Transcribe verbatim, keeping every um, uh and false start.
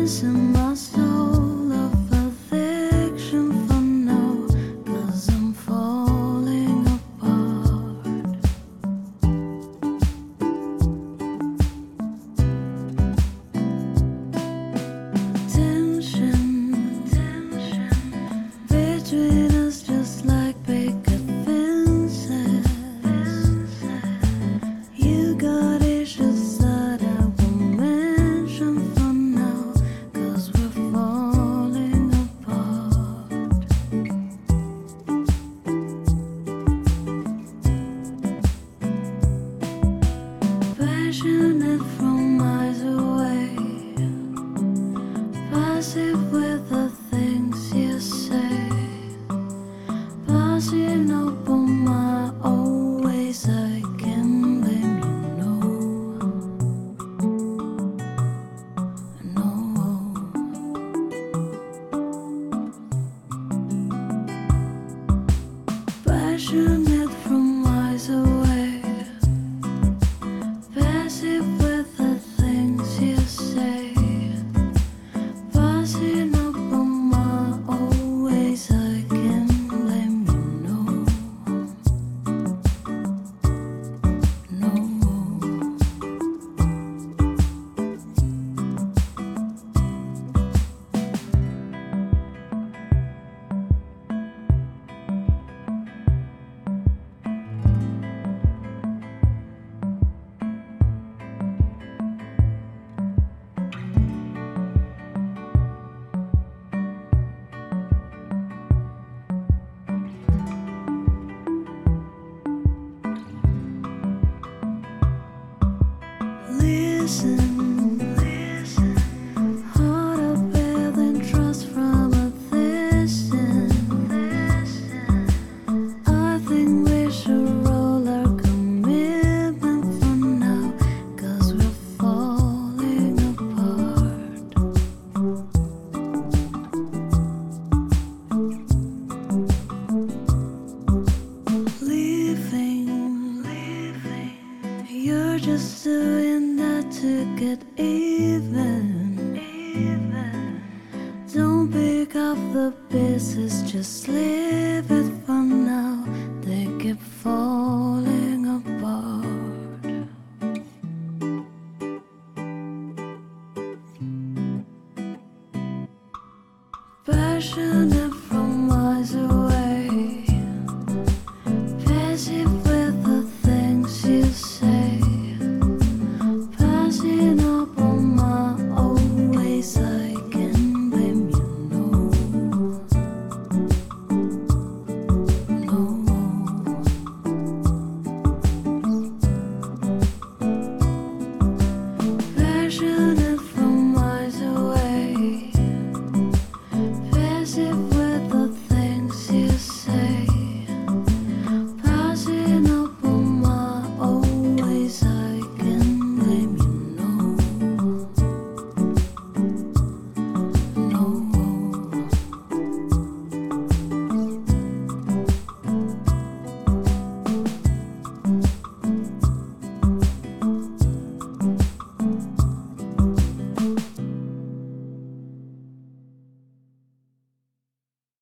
missing my soul of affection for now, 'cause I'm falling apart. Tension, tension between us, just like picket fences. You got issues that I won't mention for now, 'cause we're falling apart. Passionate from miles away, passive with the things you say, passing up on my always. I can blame you, no, no. Passionate from miles away, passive with the things you say, passing up on my always. I can blame you, no, no. Listen, listen, heart of building trust from a distance. I think we should roll our commitment for now, 'cause we're falling apart. Leaving, leaving, you're just doing that to get even, even. Don't pick up the pieces, just leave it for now. They keep falling apart. Passionate